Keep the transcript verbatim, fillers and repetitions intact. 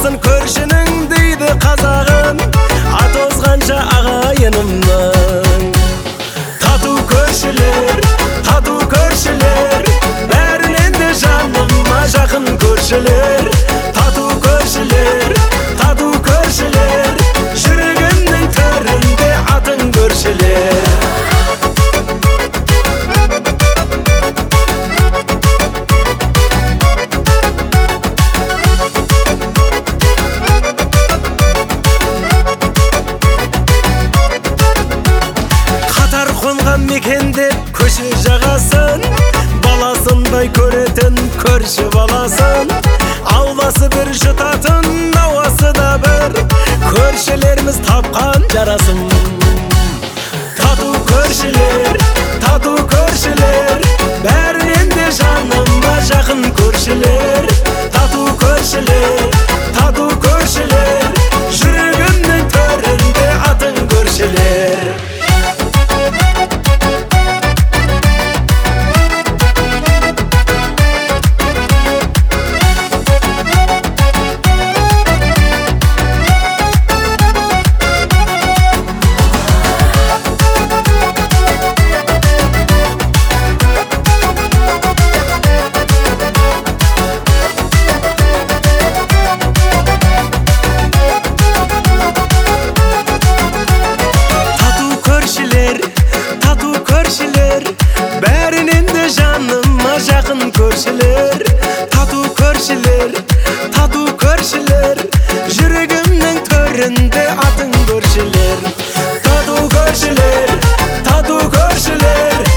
болмасын көршінің дейді қазағым, ат озғанша ағайынымның. Тату көршілер, тату көршілер, бәрінен де жаныма жақын көршілер. Тату көршілер, тату көршілер, жүрегімнің төрінде атын көршілер. Мекендеп көше жағасын, баласындай көретін көрші баласын. Ауласы бір жұтатын, ауасы да бір, көршілеріміз тапқан жарасын. Тату көршілер, тату көршілер, бәрінен де жаныма жақын көршілер. Тату көршілер, тату көршілер, жүрегімнің төрінде атын көршілер. Бәрінен де жаныма жақын көршілер. Тату көршілер, тату көршілер, жүрегімнің төрінде атын көршілер. Тату көршілер, тату көршілер,